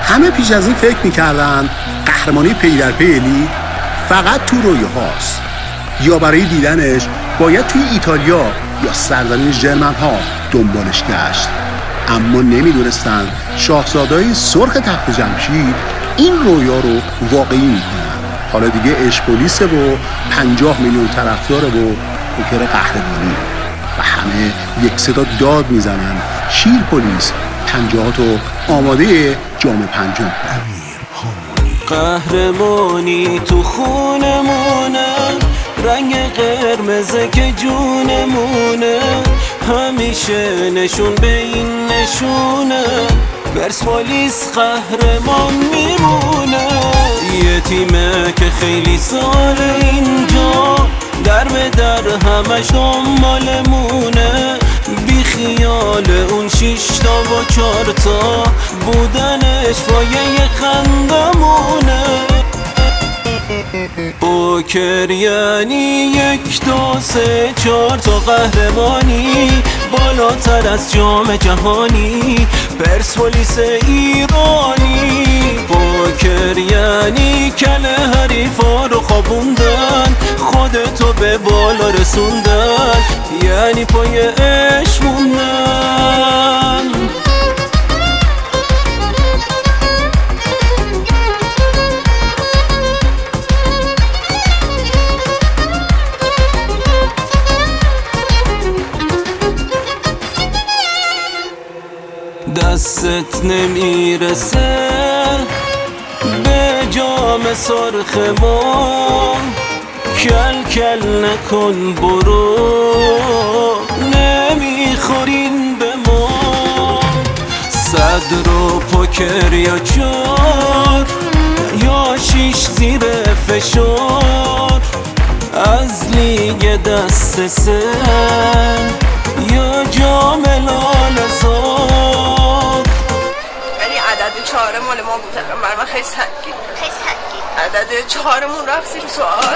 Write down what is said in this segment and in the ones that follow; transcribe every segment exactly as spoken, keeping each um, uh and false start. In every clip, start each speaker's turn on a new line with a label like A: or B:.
A: همه پیش از این فکر میکردن قهرمانی پی در پی الی فقط تو رویاهاست یا برای دیدنش باید توی ایتالیا یا سرزمین ژرمن ها دنبالش گشت. اما نمیدونستن شاهزاده‌های سرخ تخت جمشید این رویا رو واقعی میکنن. حالا دیگه عشق پلیسه و پنجاه میلیون طرفداره و پوکر قهرمانی و همه یک صدا داد میزنن شیر پلیس پنجاهاتو آماده جام پنجم.
B: قهرمانی تو خونمونه، رنگ قرمزه که جونمونه، همیشه نشون به این نشونه، پرسپولیس قهرمان میمونه. یه تیمه که خیلی ساله اینجا در به در همش دنبالمونه، بی خیال اون شیشتا و چارتا بودنش پایه خندمونه. پوکر یعنی یک دو سه چهار تا قهرمانی، بالاتر از جام جهانی، پرسپولیس ایرانی. پوکر یعنی کله حریفا رو خوابوندن، خودتو به بالا رسوندن، یعنی پای عشق موندن. دستت نمیرسه به جام سرخ ما، کل کل نکن برو، نمیخورین به ما. صدر و پوکر یا چار یا شیش زیر فشار، از لیگ دست سه یا جام لاله‌زار.
C: ولی عدد چهار مال ما بود، برای من خیلی سنگین خیلی سنگین عدد چهارمون رفت زیر سوال.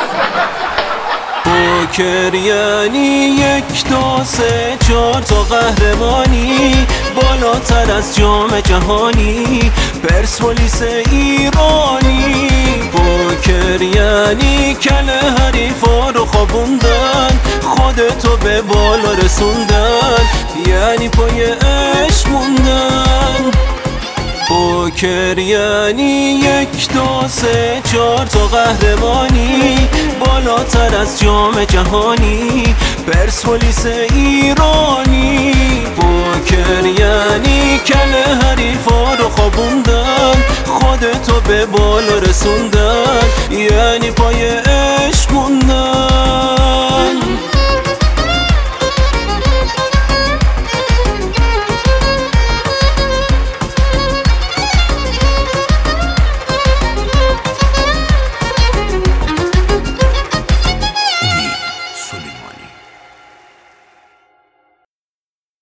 B: پوکر یعنی یک دو سه چهار تا قهرمانی، بالاتر از جام جهانی، پرسپولیس ایرانی. پوکر یعنی کله حریفا رو خوابوندن، خودتو به بالا رسوندن، یعنی پای عشق موندن. پوکر یعنی یک دو سه چهار تا قهرمانی، بالاتر از جام جهانی، پرسپولیس ایرانی. پوکر یعنی کله حریفا رو خوابوندن، خودتو به بالا رسوندن، یعنی پای